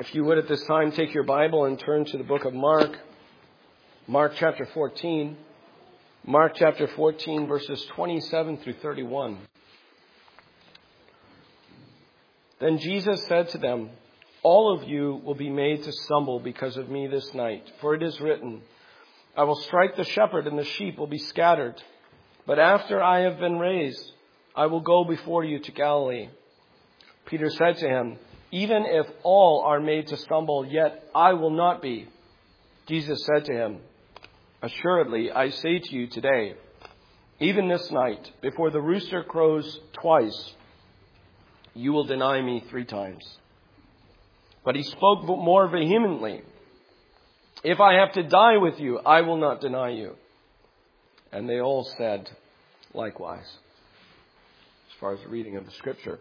If you would at this time take your Bible and turn to the book of Mark. Mark chapter 14. Mark chapter 14 verses 27 through 31. Then Jesus said to them, "All of you will be made to stumble because of me this night. For it is written, I will strike the shepherd and the sheep will be scattered. But after I have been raised, I will go before you to Galilee." Peter said to him, "Even if all are made to stumble, yet I will not be." Jesus said to him, "Assuredly, I say to you today, even this night, before the rooster crows twice, you will deny me 3 times. But he spoke more vehemently, "If I have to die with you, I will not deny you." And they all said likewise. As far as the reading of the scripture.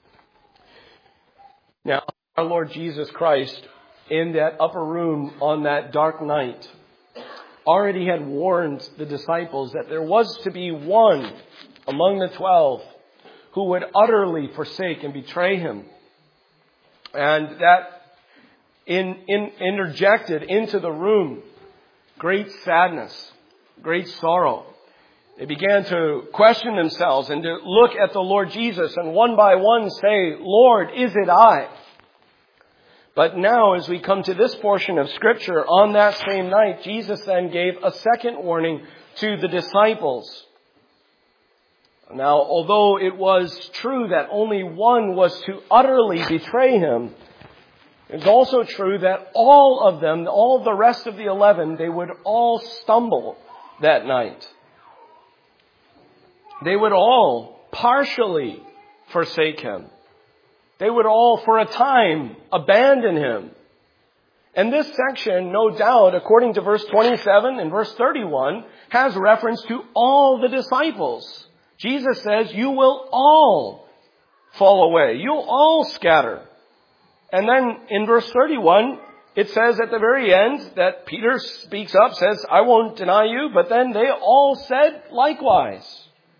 Now, our Lord Jesus Christ, in that upper room on that dark night, already had warned the disciples that there was to be one among the 12 who would utterly forsake and betray him. And that interjected into the room great sadness, great sorrow. They began to question themselves and to look at the Lord Jesus and one by one say, "Lord, is it I?" But now as we come to this portion of Scripture, on that same night, Jesus then gave a second warning to the disciples. Now, although it was true that only one was to utterly betray him, it's also true that all of them, all of the rest of the 11, they would all stumble that night. They would all partially forsake him. They would all, for a time, abandon him. And this section, no doubt, according to verse 27 and verse 31, has reference to all the disciples. Jesus says, "You will all fall away. You'll all scatter." And then in verse 31, it says at the very end that Peter speaks up, says, "I won't deny you." But then they all said likewise.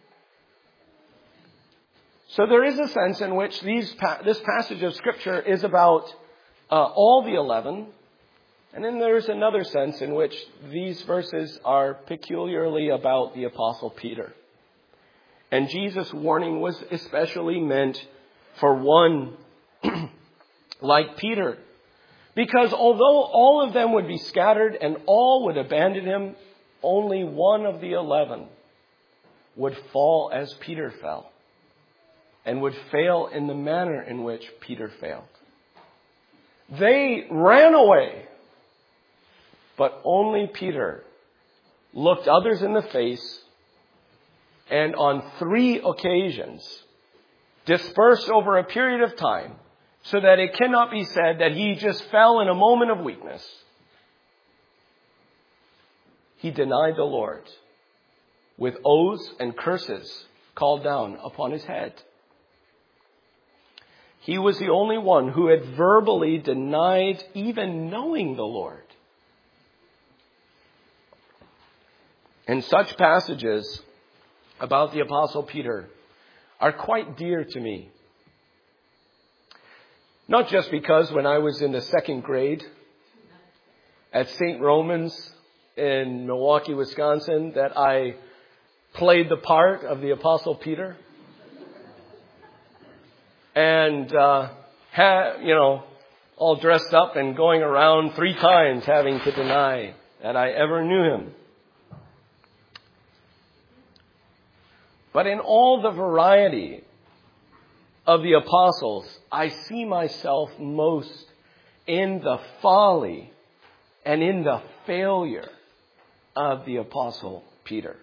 So there is a sense in which this passage of Scripture is about all the 11. And then there's another sense in which these verses are peculiarly about the Apostle Peter. And Jesus' warning was especially meant for one like Peter. Because although all of them would be scattered and all would abandon him, only one of the 11 would fall as Peter fell. And would fail in the manner in which Peter failed. They ran away. But only Peter looked others in the face and on 3 occasions dispersed over a period of time so that it cannot be said that he just fell in a moment of weakness. He denied the Lord with oaths and curses called down upon his head. He was the only one who had verbally denied even knowing the Lord. And such passages about the Apostle Peter are quite dear to me. Not just because when I was in the 2nd grade at St. Romans in Milwaukee, Wisconsin, that I played the part of the Apostle Peter. And, all dressed up and going around 3 times having to deny that I ever knew him. But in all the variety of the apostles, I see myself most in the folly and in the failure of the Apostle Peter.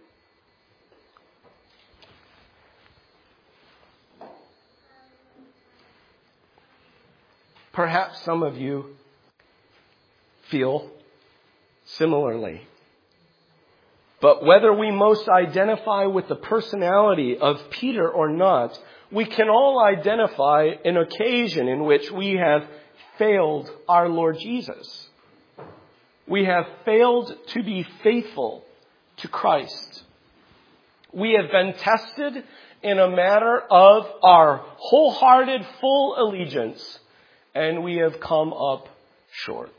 Perhaps some of you feel similarly. But whether we most identify with the personality of Peter or not, we can all identify an occasion in which we have failed our Lord Jesus. We have failed to be faithful to Christ. We have been tested in a matter of our wholehearted, full allegiance and we have come up short.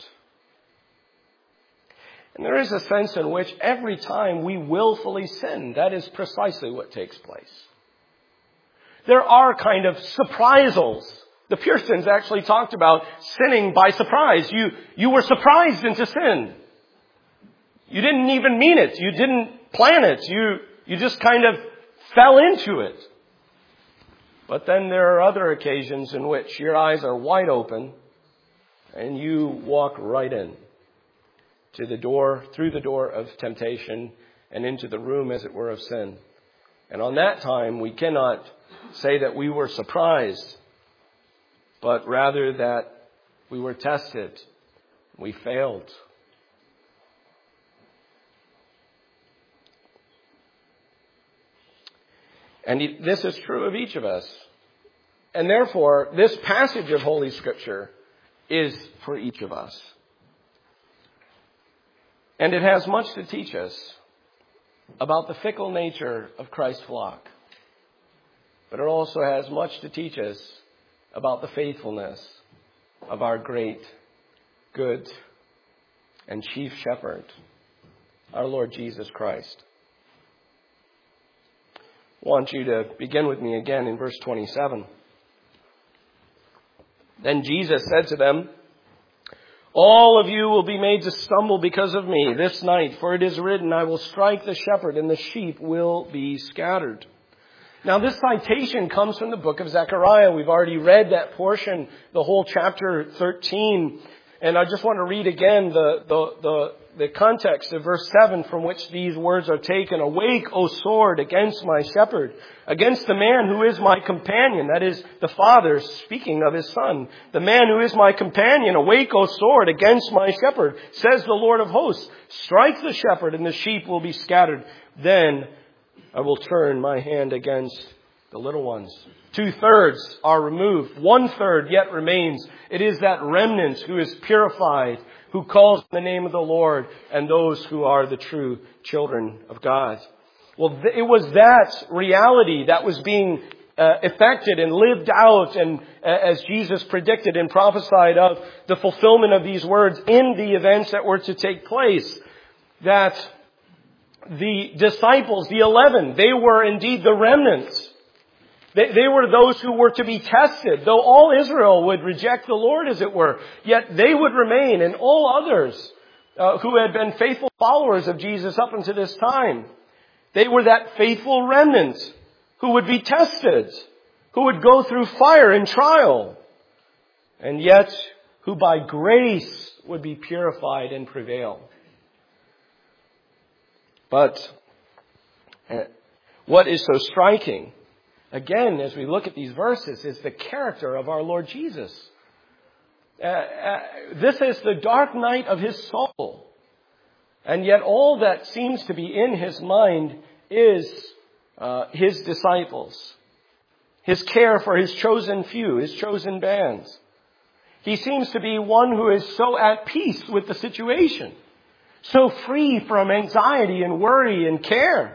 And there is a sense in which every time we willfully sin, that is precisely what takes place. There are kind of surprisals. The Puritans actually talked about sinning by surprise. You were surprised into sin. You didn't even mean it. You didn't plan it. You just kind of fell into it. But then there are other occasions in which your eyes are wide open and you walk right in to the door, through the door of temptation and into the room, as it were, of sin. And on that time, we cannot say that we were surprised, but rather that we were tested. We failed. And this is true of each of us. And therefore, this passage of Holy Scripture is for each of us. And it has much to teach us about the fickle nature of Christ's flock. But it also has much to teach us about the faithfulness of our great, good, and chief shepherd, our Lord Jesus Christ. I want you to begin with me again in verse 27. Then Jesus said to them, "All of you will be made to stumble because of me this night, for it is written, I will strike the shepherd and the sheep will be scattered." Now this citation comes from the book of Zechariah. We've already read that portion, the whole chapter 13. And I just want to read again the context of verse 7 from which these words are taken. "Awake, O sword, against my shepherd, against the man who is my companion." That is the father speaking of his son. "The man who is my companion, awake, O sword, against my shepherd, says the Lord of hosts. Strike the shepherd and the sheep will be scattered. Then I will turn my hand against the little ones." 2/3 are removed. 1/3 yet remains. It is that remnant who is purified, who calls the name of the Lord, and those who are the true children of God. Well, it was that reality that was being effected and lived out, and as Jesus predicted and prophesied of the fulfillment of these words in the events that were to take place, that the disciples, the 11, they were indeed the remnants. They were those who were to be tested. Though all Israel would reject the Lord, as it were, yet they would remain, and all others who had been faithful followers of Jesus up until this time, they were that faithful remnant who would be tested, who would go through fire and trial, and yet who by grace would be purified and prevail. But what is so striking, again, as we look at these verses, is the character of our Lord Jesus. This is the dark night of his soul. And yet all that seems to be in his mind is his disciples. His care for his chosen few, his chosen bands. He seems to be one who is so at peace with the situation, so free from anxiety and worry and care.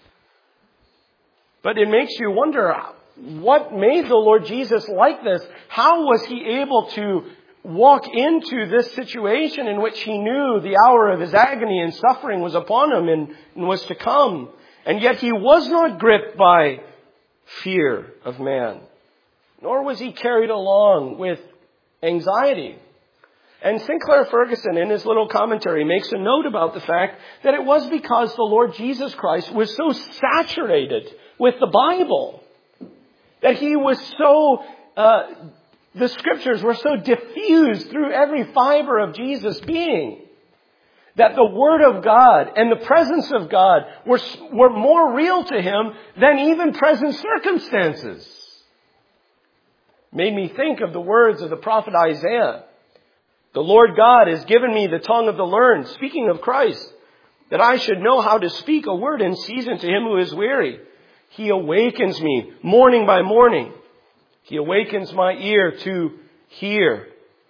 But it makes you wonder, what made the Lord Jesus like this? How was he able to walk into this situation in which he knew the hour of his agony and suffering was upon him and was to come? And yet he was not gripped by fear of man, nor was he carried along with anxiety. And Sinclair Ferguson, in his little commentary, makes a note about the fact that it was because the Lord Jesus Christ was so saturated with the Bible, that he was so, the scriptures were so diffused through every fiber of Jesus' being, that the Word of God and the presence of God were more real to him than even present circumstances. Made me think of the words of the prophet Isaiah. "The Lord God has given me the tongue of the learned," speaking of Christ, "that I should know how to speak a word in season to him who is weary. He awakens me morning by morning. He awakens my ear to hear."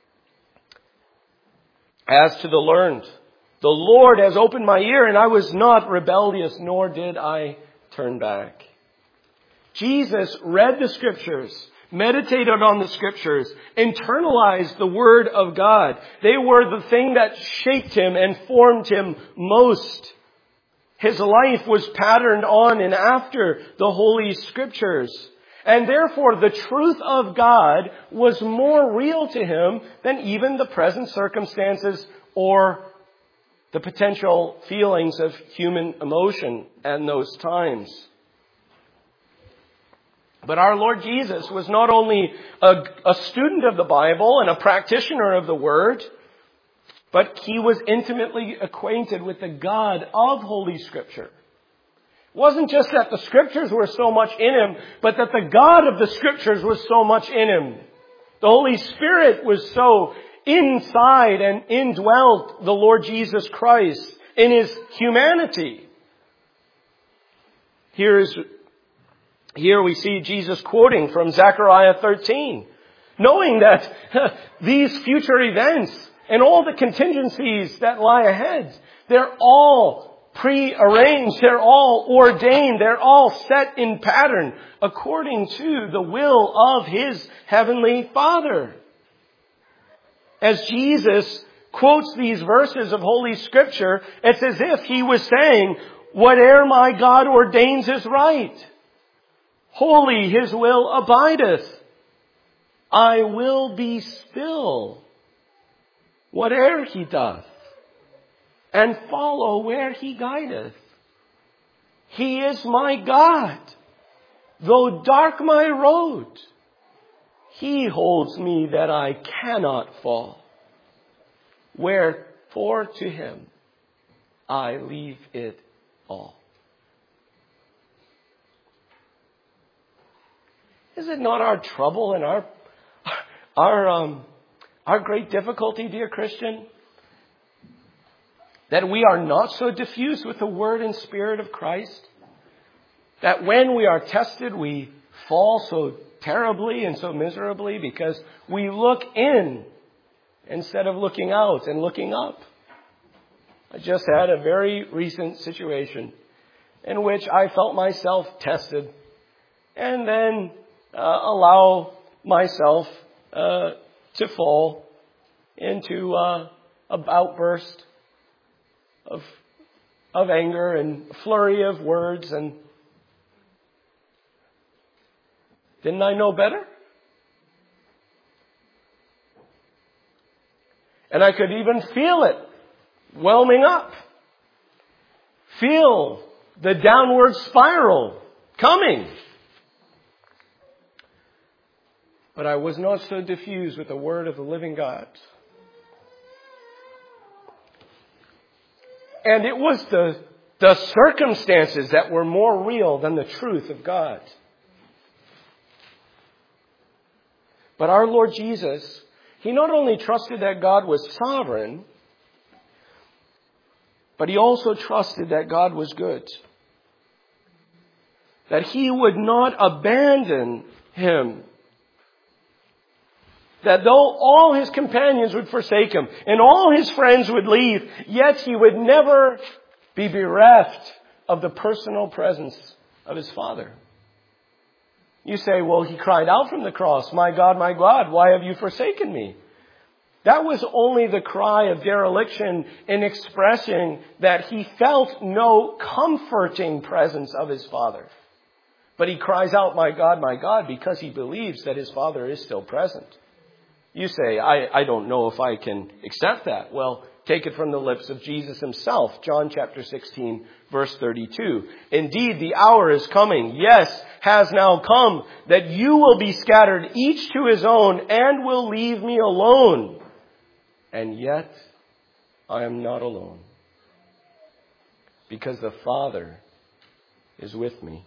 As to the learned, "The Lord has opened my ear, and I was not rebellious, nor did I turn back." Jesus read the scriptures, meditated on the Scriptures, internalized the Word of God. They were the thing that shaped him and formed him most. His life was patterned on and after the Holy Scriptures. And therefore, the truth of God was more real to him than even the present circumstances or the potential feelings of human emotion in those times. But our Lord Jesus was not only a student of the Bible and a practitioner of the Word, but he was intimately acquainted with the God of Holy Scripture. It wasn't just that the Scriptures were so much in him, but that the God of the Scriptures was so much in him. The Holy Spirit was so inside and indwelt the Lord Jesus Christ in his humanity. Here we see Jesus quoting from Zechariah 13, knowing that these future events and all the contingencies that lie ahead, they're all pre-arranged, they're all ordained, they're all set in pattern according to the will of his heavenly Father. As Jesus quotes these verses of Holy Scripture, it's as if he was saying, whate'er my God ordains is right. Holy his will abideth. I will be still, whate'er he doth, and follow where he guideth. He is my God, though dark my road. He holds me that I cannot fall. Wherefore to him I leave it all. Is it not our trouble and our great difficulty, dear Christian, that we are not so diffused with the Word and Spirit of Christ? That when we are tested, we fall so terribly and so miserably because we look in instead of looking out and looking up. I just had a very recent situation in which I felt myself tested and then allow myself to fall into an outburst of anger and a flurry of words. And didn't I know better? And I could even feel it whelming up. Feel the downward spiral coming. But I was not so diffused with the Word of the living God. And it was the circumstances that were more real than the truth of God. But our Lord Jesus, he not only trusted that God was sovereign, but he also trusted that God was good. That he would not abandon him. That though all his companions would forsake him and all his friends would leave, yet he would never be bereft of the personal presence of his Father. You say, well, he cried out from the cross, my God, why have you forsaken me? That was only the cry of dereliction in expressing that he felt no comforting presence of his Father. But he cries out, my God, because he believes that his Father is still present. You say, I don't know if I can accept that. Well, take it from the lips of Jesus himself. John chapter 16, verse 32. Indeed, the hour is coming. Yes, has now come that you will be scattered each to his own and will leave me alone. And yet I am not alone, because the Father is with me.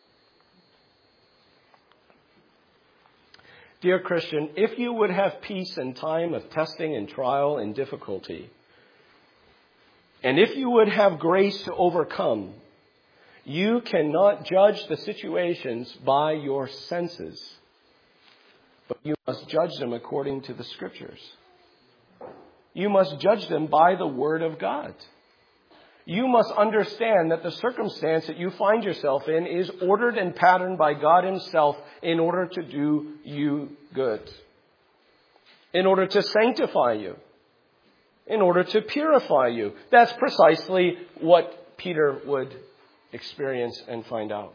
Dear Christian, if you would have peace in time of testing and trial and difficulty, and if you would have grace to overcome, you cannot judge the situations by your senses, but you must judge them according to the Scriptures. You must judge them by the Word of God. you must understand that the circumstance that you find yourself in is ordered and patterned by God Himself in order to do you good, in order to sanctify you, in order to purify you. That's precisely what Peter would experience and find out.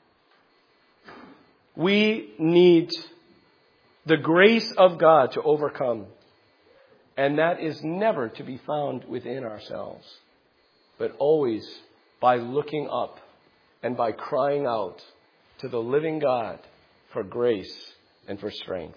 We need the grace of God to overcome. And that is never to be found within ourselves, but always by looking up and by crying out to the living God for grace and for strength.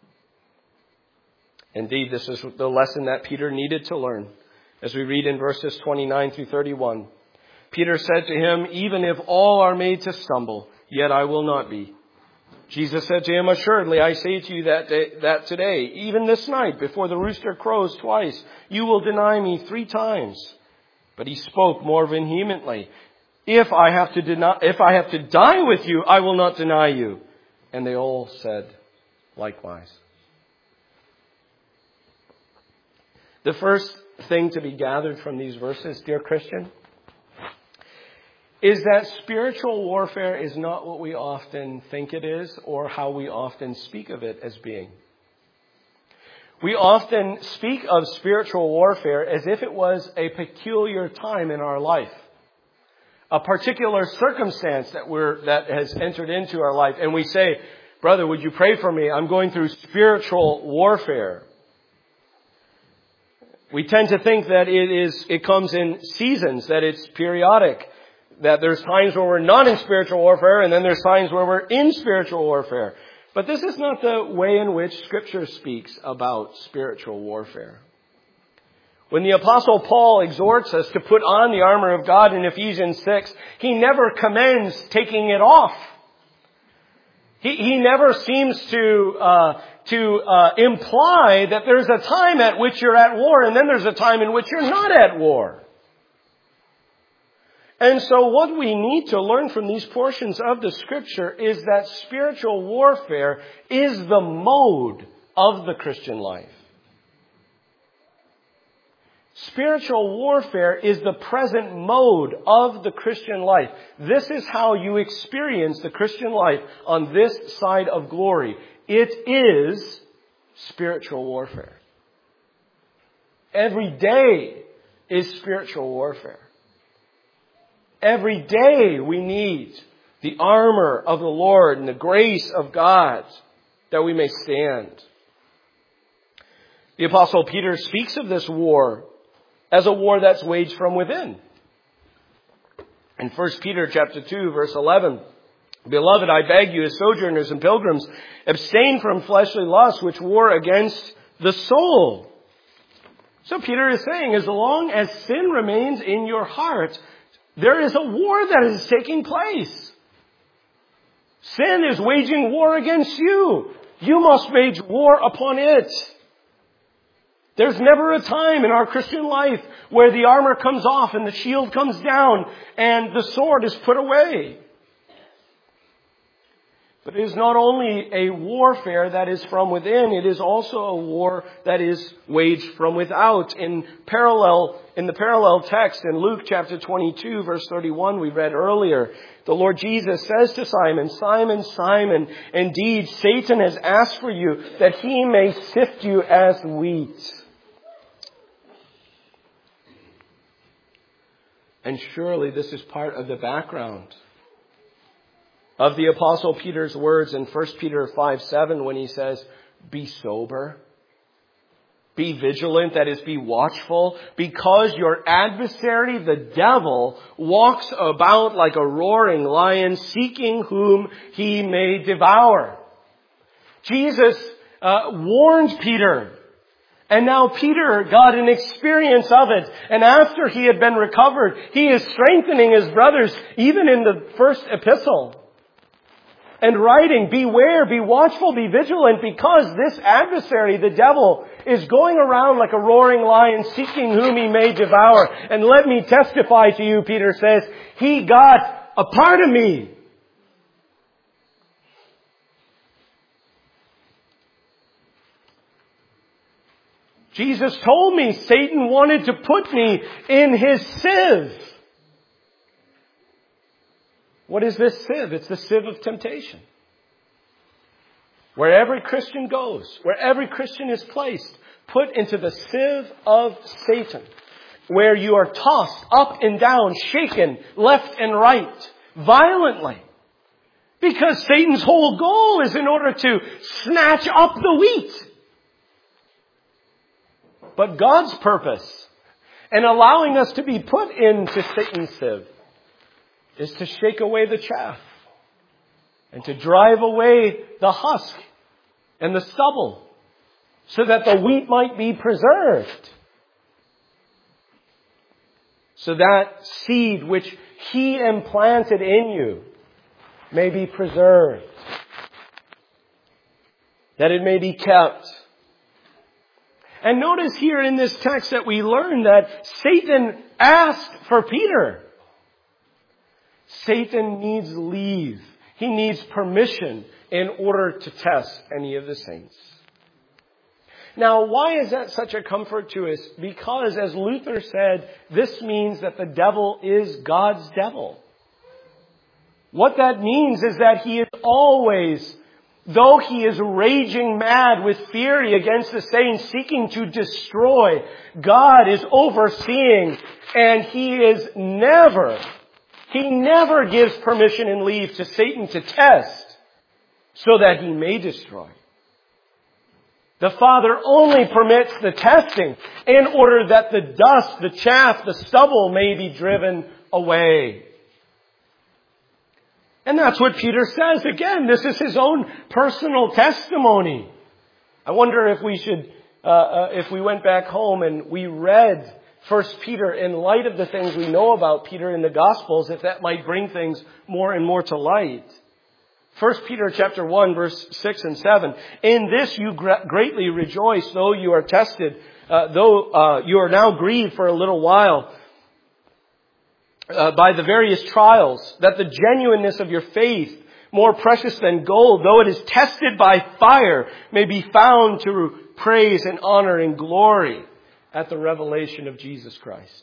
Indeed, this is the lesson that Peter needed to learn. As we read in verses 29 through 31, Peter said to him, "Even if all are made to stumble, yet I will not be." Jesus said to him, "Assuredly, I say to you that today, even this night, before the rooster crows twice, you will deny me 3 times. But he spoke more vehemently, If I have to die with you, I will not deny you." And they all said likewise. The first thing to be gathered from these verses, dear Christian, is that spiritual warfare is not what we often think it is or how we often speak of it as being. We often speak of spiritual warfare as if it was a peculiar time in our life, a particular circumstance that has entered into our life. And we say, "Brother, would you pray for me? I'm going through spiritual warfare." We tend to think that it comes in seasons, that it's periodic, that there's times where we're not in spiritual warfare, and then there's times where we're in spiritual warfare. But this is not the way in which Scripture speaks about spiritual warfare. When the Apostle Paul exhorts us to put on the armor of God in Ephesians 6, he never commends taking it off. He never seems to imply that there's a time at which you're at war and then there's a time in which you're not at war. And so what we need to learn from these portions of the Scripture is that spiritual warfare is the mode of the Christian life. Spiritual warfare is the present mode of the Christian life. This is how you experience the Christian life on this side of glory. It is spiritual warfare. Every day is spiritual warfare. Every day we need the armor of the Lord and the grace of God that we may stand. The Apostle Peter speaks of this war as a war that's waged from within. In 1 Peter chapter 2, verse 11, "Beloved, I beg you as sojourners and pilgrims, abstain from fleshly lusts which war against the soul." So Peter is saying, as long as sin remains in your heart, there is a war that is taking place. Sin is waging war against you. You must wage war upon it. There's never a time in our Christian life where the armor comes off and the shield comes down and the sword is put away. But it is not only a warfare that is from within, it is also a war that is waged from without. In the parallel text in Luke chapter 22, verse 31, we read earlier, the Lord Jesus says to Simon, "Simon, Simon, indeed Satan has asked for you that he may sift you as wheat." And surely this is part of the background of the Apostle Peter's words in 1 Peter 5:7 when he says, "Be sober, be vigilant," that is, be watchful, "because your adversary, the devil, walks about like a roaring lion, seeking whom he may devour." Jesus warned Peter. And now Peter got an experience of it. And after he had been recovered, he is strengthening his brothers, even in the first epistle. And writing, "Beware, be watchful, be vigilant, because this adversary, the devil, is going around like a roaring lion, seeking whom he may devour." And let me testify to you, Peter says, he got a part of me. Jesus told me Satan wanted to put me in his sieve. What is this sieve? It's the sieve of temptation. Where every Christian goes, where every Christian is placed, put into the sieve of Satan, where you are tossed up and down, shaken left and right, violently. Because Satan's whole goal is in order to snatch up the wheat. But God's purpose in allowing us to be put into Satan's sieve is to shake away the chaff and to drive away the husk and the stubble so that the wheat might be preserved. So that seed which He implanted in you may be preserved. That it may be kept. And notice here in this text that we learn that Satan asked for Peter. Satan needs leave. He needs permission in order to test any of the saints. Now, why is that such a comfort to us? Because, as Luther said, this means that the devil is God's devil. What that means is that he is always, though he is raging mad with fury against the saints, seeking to destroy, God is overseeing, and He never gives permission and leave to Satan to test so that he may destroy. The Father only permits the testing in order that the dust, the chaff, the stubble may be driven away. And that's what Peter says. Again, this is his own personal testimony. I wonder if we should, if we went back home and we read 1 Peter in light of the things we know about Peter in the Gospels, if that might bring things more and more to light. 1 Peter chapter 1, verse 6 and 7. In this you greatly rejoice, though you are tested, though you are now grieved for a little while, by the various trials, that the genuineness of your faith, more precious than gold, though it is tested by fire, may be found to praise and honor and glory at the revelation of Jesus Christ.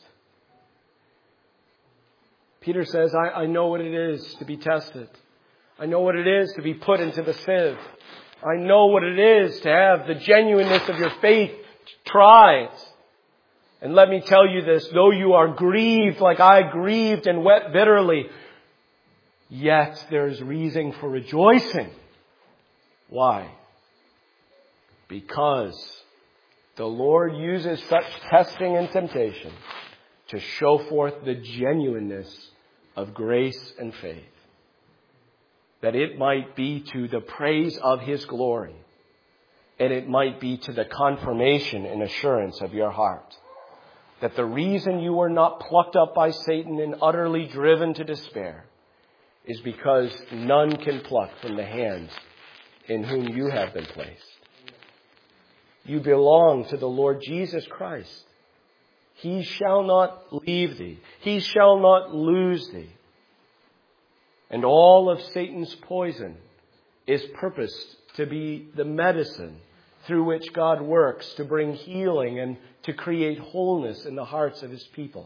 Peter says, I know what it is to be tested. I know what it is to be put into the sieve. I know what it is to have the genuineness of your faith tried. And let me tell you this, though you are grieved like I grieved and wept bitterly, yet there is reason for rejoicing. Why? Because the Lord uses such testing and temptation to show forth the genuineness of grace and faith, that it might be to the praise of His glory, and it might be to the confirmation and assurance of your heart. That the reason you were not plucked up by Satan and utterly driven to despair is because none can pluck from the hands in whom you have been placed. You belong to the Lord Jesus Christ. He shall not leave thee. He shall not lose thee. And all of Satan's poison is purposed to be the medicine through which God works to bring healing and to create wholeness in the hearts of His people.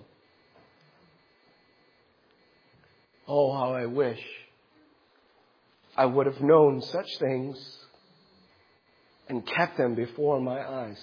Oh, how I wish I would have known such things and kept them before my eyes.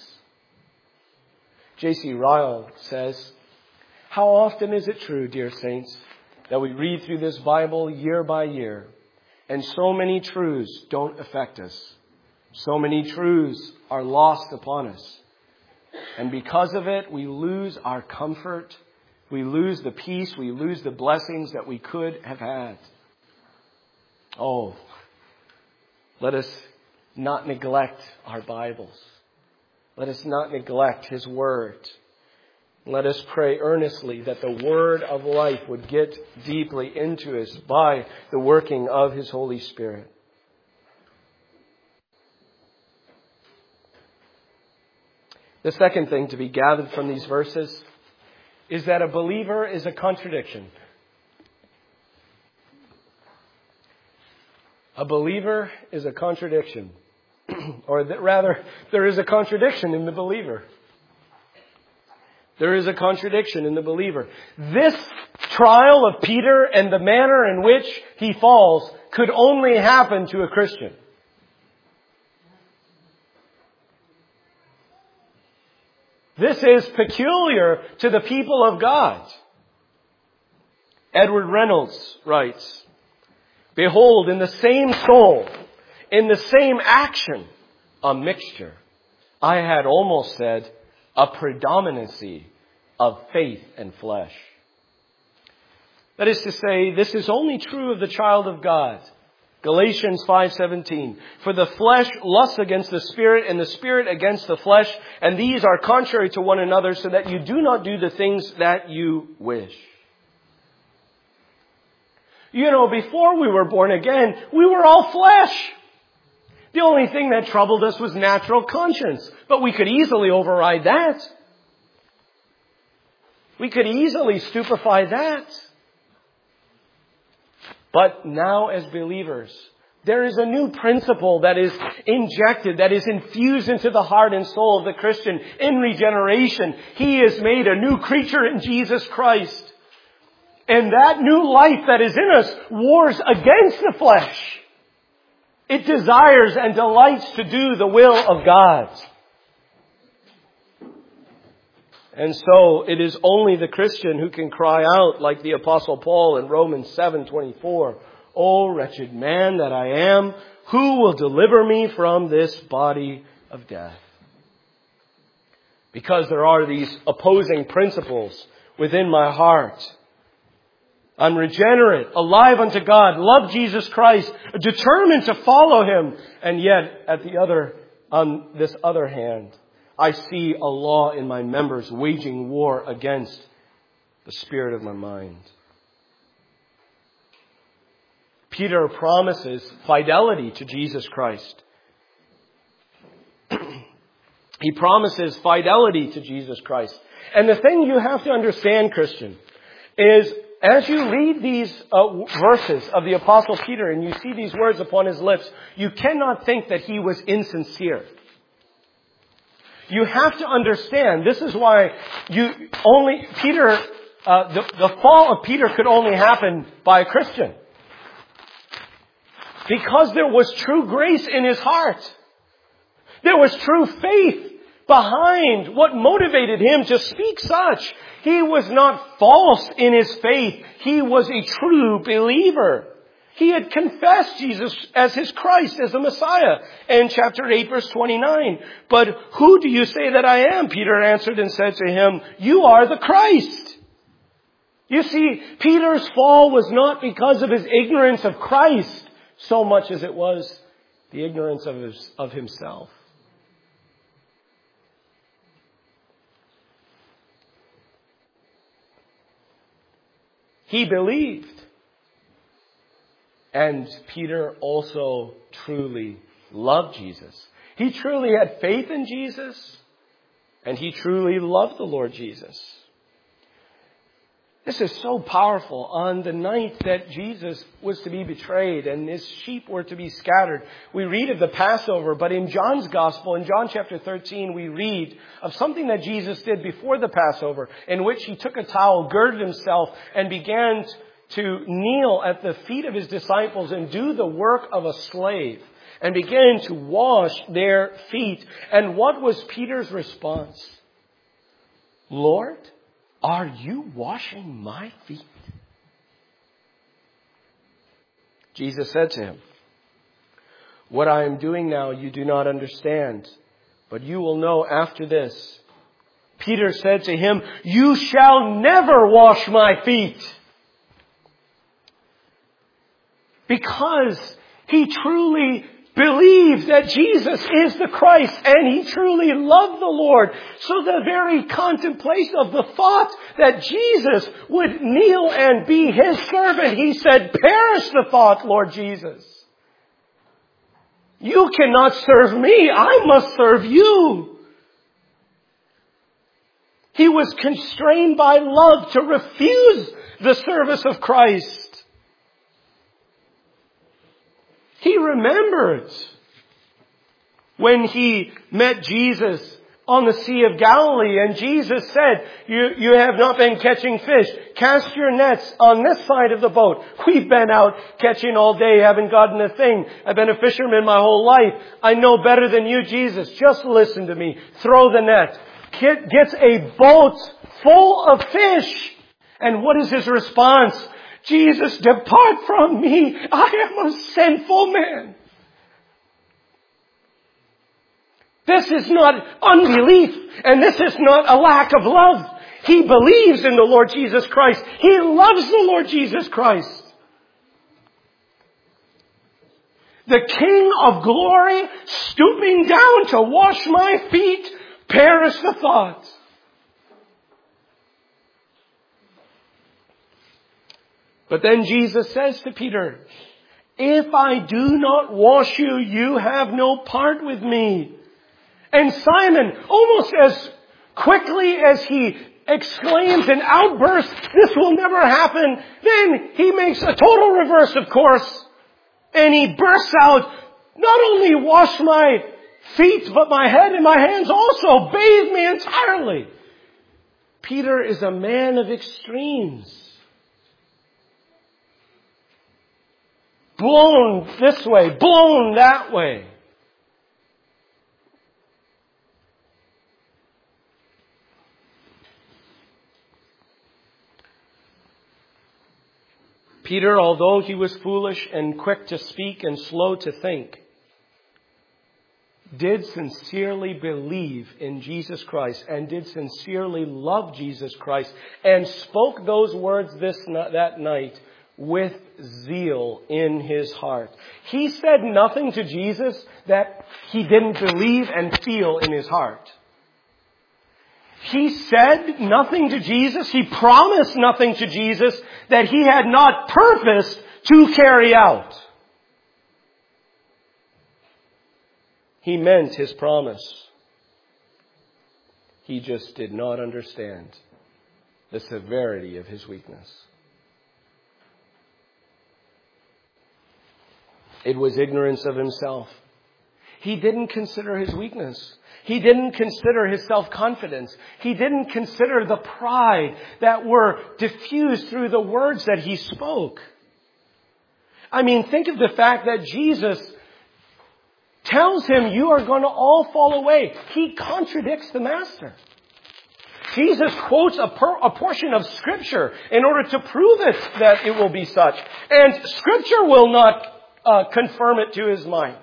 J.C. Ryle says, how often is it true, dear saints, that we read through this Bible year by year, and so many truths don't affect us. So many truths are lost upon us. And because of it, we lose our comfort. We lose the peace. We lose the blessings that we could have had. Oh, let us not neglect our Bibles. Let us not neglect His Word. Let us pray earnestly that the Word of life would get deeply into us by the working of His Holy Spirit. The second thing to be gathered from these verses is that a believer is a contradiction. A believer is a contradiction. Or rather, there is a contradiction in the believer. There is a contradiction in the believer. This trial of Peter and the manner in which he falls could only happen to a Christian. This is peculiar to the people of God. Edward Reynolds writes, "Behold, in the same soul, in the same action, a mixture. I had almost said a predominancy of faith and flesh." That is to say, this is only true of the child of God. Galatians 5:17. "For the flesh lusts against the Spirit, and the Spirit against the flesh, and these are contrary to one another, so that you do not do the things that you wish." You know, before we were born again, we were all flesh. The only thing that troubled us was natural conscience. But we could easily override that. We could easily stupefy that. But now as believers, there is a new principle that is injected, that is infused into the heart and soul of the Christian in regeneration. He is made a new creature in Jesus Christ. And that new life that is in us wars against the flesh. It desires and delights to do the will of God. And so it is only the Christian who can cry out like the Apostle Paul in Romans 7:24, "O wretched man that I am, who will deliver me from this body of death?" Because there are these opposing principles within my heart. I'm regenerate, alive unto God, love Jesus Christ, determined to follow Him. And yet, on this other hand, I see a law in my members waging war against the spirit of my mind. Peter promises fidelity to Jesus Christ. He promises fidelity to Jesus Christ. And the thing you have to understand, Christian, is as you read these verses of the Apostle Peter and you see these words upon his lips, you cannot think that he was insincere. You have to understand, this is why the fall of Peter could only happen by a Christian. Because there was true grace in his heart. There was true faith behind what motivated him to speak such. He was not false in his faith. He was a true believer. He had confessed Jesus as his Christ, as the Messiah. In chapter 8, verse 29. "But who do you say that I am?" Peter answered and said to him, "You are the Christ." You see, Peter's fall was not because of his ignorance of Christ so much as it was the ignorance of himself. He believed. And Peter also truly loved Jesus. He truly had faith in Jesus. And he truly loved the Lord Jesus. This is so powerful. On the night that Jesus was to be betrayed and his sheep were to be scattered, we read of the Passover. But in John's Gospel, in John chapter 13, we read of something that Jesus did before the Passover, in which he took a towel, girded himself, and began to kneel at the feet of his disciples and do the work of a slave, and began to wash their feet. And what was Peter's response? "Lord, are you washing my feet?" Jesus said to him, "What I am doing now you do not understand, but you will know after this." Peter said to him, "You shall never wash my feet." Because he truly believed that Jesus is the Christ, and he truly loved the Lord. So the very contemplation of the thought that Jesus would kneel and be his servant, he said, "Perish the thought, Lord Jesus. You cannot serve me. I must serve you." He was constrained by love to refuse the service of Christ. He remembered when he met Jesus on the Sea of Galilee. And Jesus said, you have not been catching fish. Cast your nets on this side of the boat. We've been out catching all day, haven't gotten a thing. I've been a fisherman my whole life. I know better than you, Jesus. Just listen to me. Throw the net. Gets a boat full of fish. And what is his response? Jesus, depart from me. I am a sinful man. This is not unbelief, and this is not a lack of love. He believes in the Lord Jesus Christ. He loves the Lord Jesus Christ. The King of glory stooping down to wash my feet. Perish the thought. But then Jesus says to Peter, if I do not wash you, you have no part with me. And Simon, almost as quickly as he exclaims and outbursts, this will never happen, then he makes a total reverse, of course. And he bursts out, not only wash my feet, but my head and my hands also. Bathe me entirely. Peter is a man of extremes. Blown this way, blown that way. Peter, although he was foolish and quick to speak and slow to think, did sincerely believe in Jesus Christ and did sincerely love Jesus Christ and spoke those words that night with zeal in his heart. He said nothing to Jesus that he didn't believe and feel in his heart. He said nothing to Jesus. He promised nothing to Jesus that he had not purposed to carry out. He meant his promise. He just did not understand the severity of his weakness. It was ignorance of himself. He didn't consider his weakness. He didn't consider his self-confidence. He didn't consider the pride that were diffused through the words that he spoke. I mean, think of the fact that Jesus tells him, you are going to all fall away. He contradicts the Master. Jesus quotes a portion of Scripture in order to prove it that it will be such. And Scripture will not confirm it to his mind.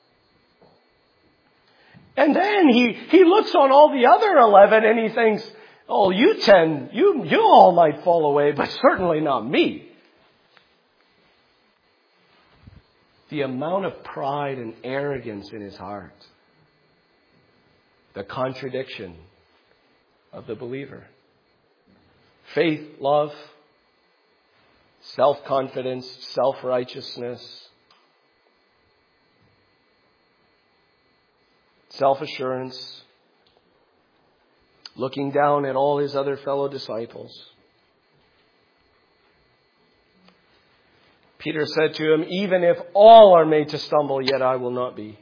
And then he looks on all the other 11 and he thinks, oh, you 10, you all might fall away, but certainly not me. The amount of pride and arrogance in his heart. The contradiction of the believer. Faith, love, self-confidence, self-righteousness, self-assurance, looking down at all his other fellow disciples. Peter said to him, even if all are made to stumble, yet I will not be.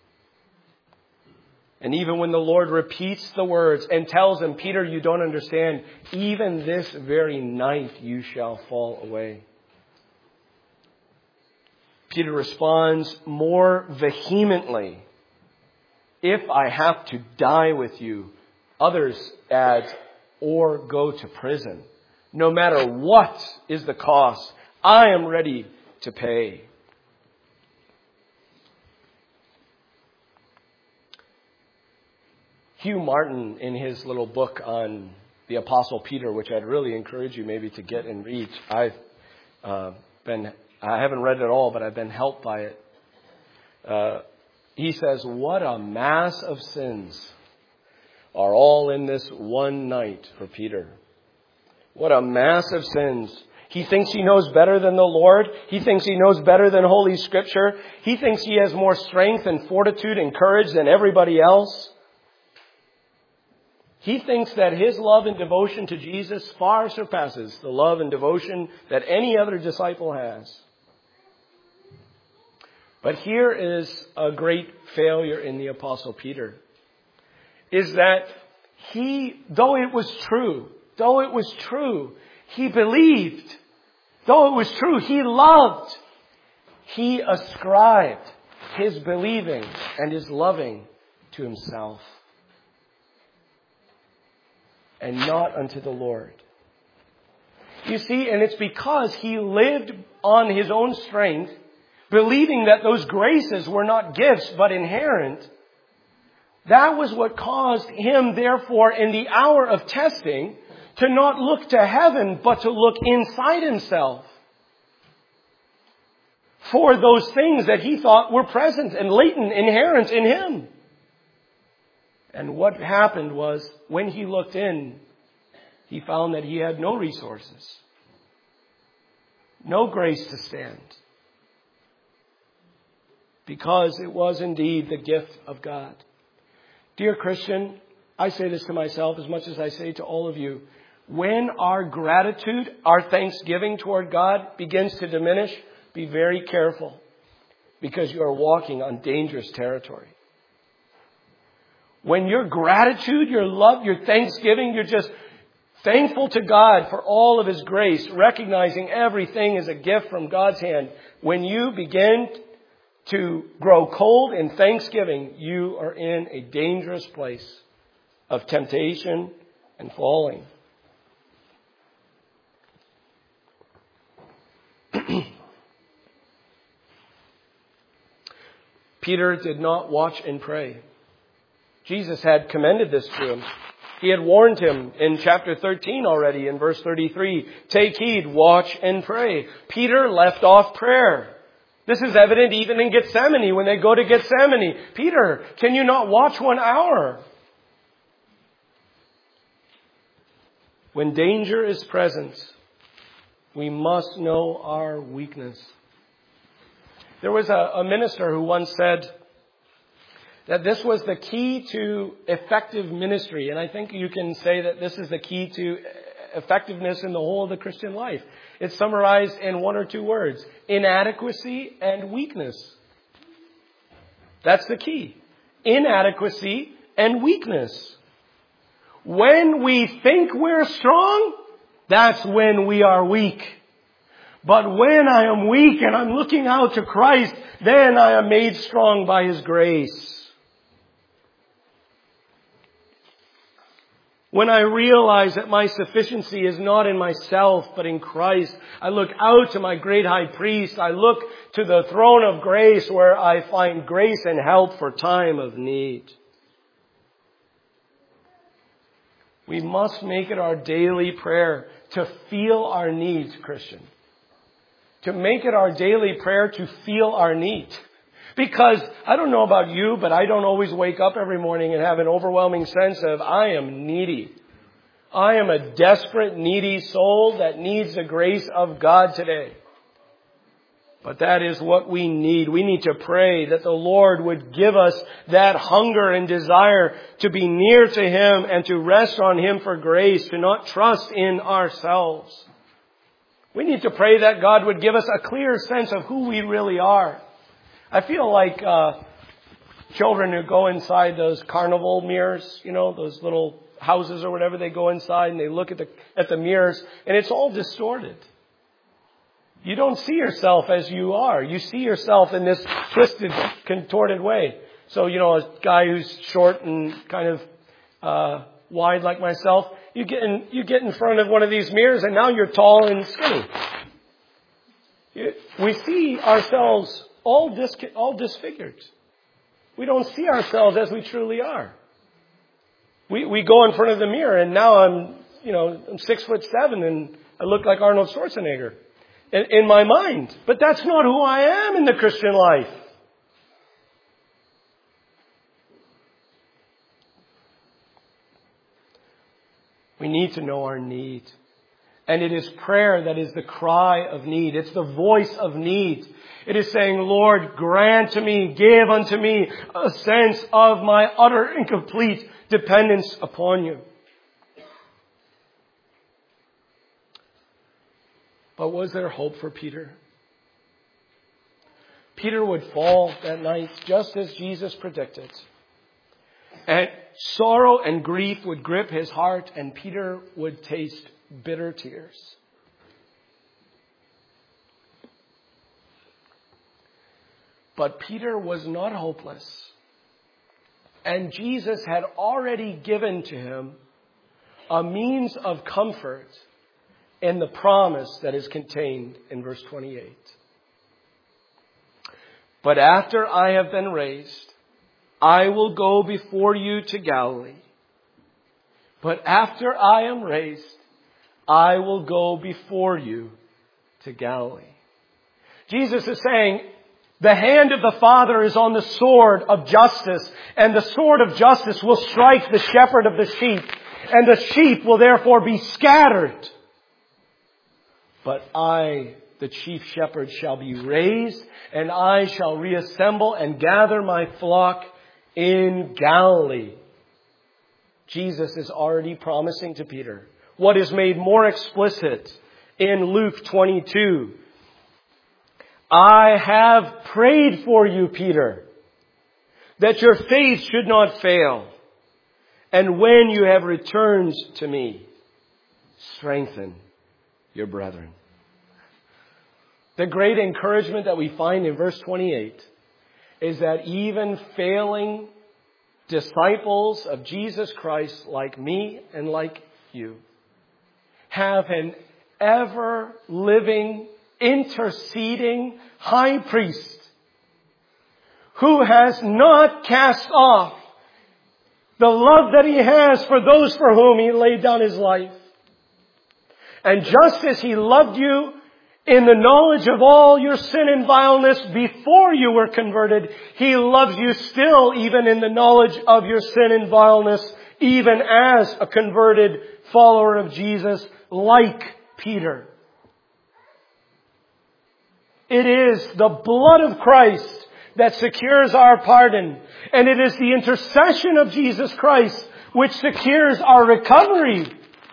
And even when the Lord repeats the words and tells him, Peter, you don't understand, even this very night you shall fall away. Peter responds more vehemently. If I have to die with you, others add, or go to prison. No matter what is the cost, I am ready to pay. Hugh Martin, in his little book on the Apostle Peter, which I'd really encourage you maybe to get and read. I haven't read it all, but I've been helped by it. He says, what a mass of sins are all in this one night for Peter. What a mass of sins. He thinks he knows better than the Lord. He thinks he knows better than Holy Scripture. He thinks he has more strength and fortitude and courage than everybody else. He thinks that his love and devotion to Jesus far surpasses the love and devotion that any other disciple has. But here is a great failure in the Apostle Peter. is that though it was true, he believed. Though it was true, he loved. He ascribed his believing and his loving to himself and not unto the Lord. You see, and it's because he lived on his own strength, believing that those graces were not gifts but inherent. That was what caused him, therefore, in the hour of testing, to not look to heaven, but to look inside himself for those things that he thought were present and latent, inherent in him. And what happened was, when he looked in, he found that he had no resources, no grace to stand, because it was indeed the gift of God. Dear Christian, I say this to myself as much as I say to all of you. When our gratitude, our thanksgiving toward God begins to diminish, be very careful, because you are walking on dangerous territory. When your gratitude, your love, your thanksgiving, you're just thankful to God for all of His grace, recognizing everything is a gift from God's hand. When you begin to grow cold in thanksgiving, you are in a dangerous place of temptation and falling. Peter did not watch and pray. Jesus had commended this to him. He had warned him in chapter 13 already, in verse 33. Take heed, watch and pray. Peter left off prayer. This is evident even in Gethsemane, when they go to Gethsemane. Peter, can you not watch 1 hour? When danger is present, we must know our weakness. There was a minister who once said that this was the key to effective ministry. And I think you can say that this is the key to effectiveness in the whole of the Christian life. It's summarized in 1 or 2 words: inadequacy and weakness. That's the key. Inadequacy and weakness. When we think we're strong, that's when we are weak. But when I am weak and I'm looking out to Christ, then I am made strong by His grace. When I realize that my sufficiency is not in myself, but in Christ, I look out to my great high priest. I look to the throne of grace where I find grace and help for time of need. We must make it our daily prayer to feel our needs, Christian. To make it our daily prayer to feel our need. Because I don't know about you, but I don't always wake up every morning and have an overwhelming sense of I am needy. I am a desperate, needy soul that needs the grace of God today. But that is what we need. We need to pray that the Lord would give us that hunger and desire to be near to Him and to rest on Him for grace, to not trust in ourselves. We need to pray that God would give us a clear sense of who we really are. I feel like children who go inside those carnival mirrors, those little houses or whatever, they go inside and they look at the mirrors, and it's all distorted. You don't see yourself as you are. You see yourself in this twisted, contorted way. So, a guy who's short and kind of wide like myself, you get in front of one of these mirrors and now you're tall and skinny. We see ourselves all disfigured. We don't see ourselves as we truly are. We go in front of the mirror and now I'm 6'7" and I look like Arnold Schwarzenegger in my mind. But that's not who I am in the Christian life. We need to know our need. And it is prayer that is the cry of need. It's the voice of need. It is saying, Lord, grant to me, give unto me a sense of my utter and complete dependence upon you. But was there hope for Peter? Peter would fall that night just as Jesus predicted. And sorrow and grief would grip his heart, and Peter would taste bitter tears. But Peter was not hopeless. And Jesus had already given to him a means of comfort in the promise that is contained in verse 28. But after I have been raised, I will go before you to Galilee. But after I am raised, I will go before you to Galilee. Jesus is saying, the hand of the Father is on the sword of justice, and the sword of justice will strike the shepherd of the sheep, and the sheep will therefore be scattered. But I, the chief shepherd, shall be raised, and I shall reassemble and gather my flock in Galilee. Jesus is already promising to Peter what is made more explicit in Luke 22. I have prayed for you, Peter, that your faith should not fail. And when you have returned to me, strengthen your brethren. The great encouragement that we find in verse 28 is that even failing disciples of Jesus Christ like me and like you have an ever-living, interceding high priest who has not cast off the love that he has for those for whom he laid down his life. And just as he loved you in the knowledge of all your sin and vileness before you were converted, he loves you still even in the knowledge of your sin and vileness, even as a converted follower of Jesus like Peter. It is the blood of Christ that secures our pardon. And it is the intercession of Jesus Christ which secures our recovery.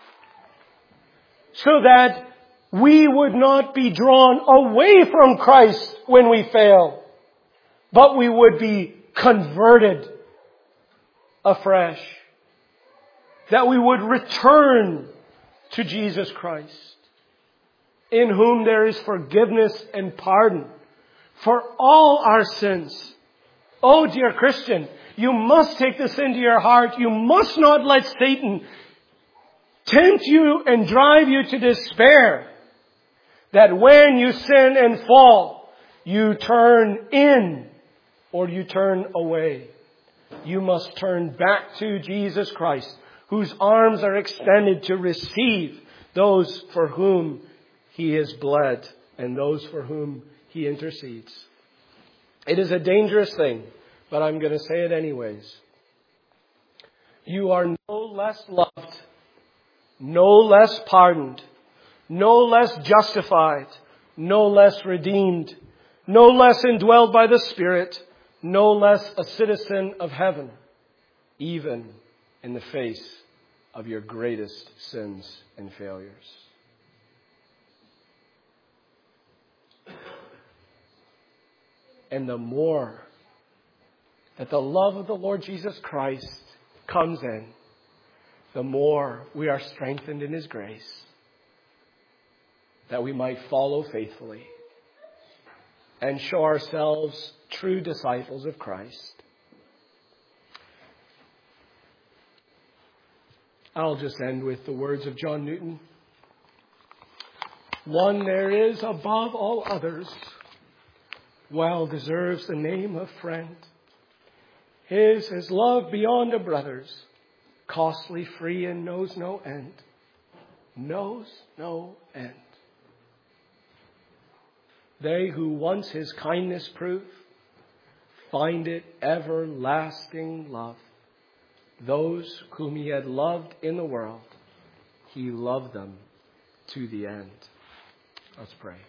So that we would not be drawn away from Christ when we fail, but we would be converted afresh. That we would return to Jesus Christ, in whom there is forgiveness and pardon for all our sins. Oh, dear Christian, you must take this into your heart. You must not let Satan tempt you and drive you to despair. That when you sin and fall, you turn in or you turn away. You must turn back to Jesus Christ, whose arms are extended to receive those for whom he has bled and those for whom he intercedes. It is a dangerous thing, but I'm going to say it anyways. You are no less loved, no less pardoned, no less justified, no less redeemed, no less indwelled by the Spirit, no less a citizen of heaven, even in the face of your greatest sins and failures. And the more that the love of the Lord Jesus Christ comes in, the more we are strengthened in His grace, that we might follow faithfully and show ourselves true disciples of Christ. I'll just end with the words of John Newton. One there is above all others, well deserves the name of friend. His is love beyond a brother's, costly, free, and knows no end. Knows no end. They who once his kindness prove, find it everlasting love. Those whom he had loved in the world, he loved them to the end. Let's pray.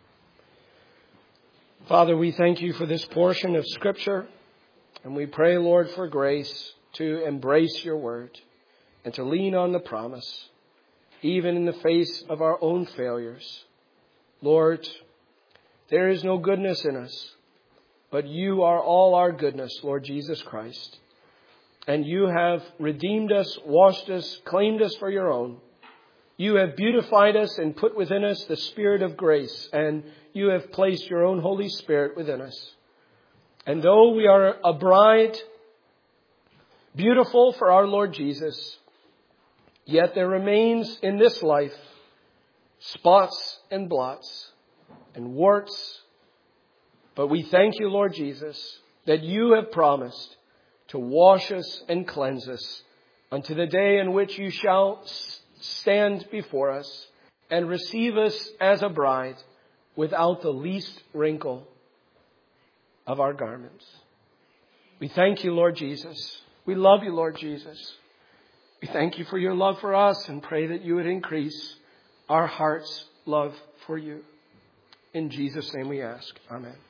Father, we thank you for this portion of Scripture, and we pray, Lord, for grace to embrace your word and to lean on the promise, even in the face of our own failures. Lord, there is no goodness in us, but you are all our goodness, Lord Jesus Christ. And you have redeemed us, washed us, claimed us for your own. You have beautified us and put within us the Spirit of grace, and you have placed your own Holy Spirit within us. And though we are a bride, beautiful for our Lord Jesus, yet there remains in this life spots and blots and warts. But we thank you, Lord Jesus, that you have promised to wash us and cleanse us unto the day in which you shall stand before us and receive us as a bride without the least wrinkle of our garments. We thank you, Lord Jesus. We love you, Lord Jesus. We thank you for your love for us and pray that you would increase our heart's love for you. In Jesus' name we ask. Amen.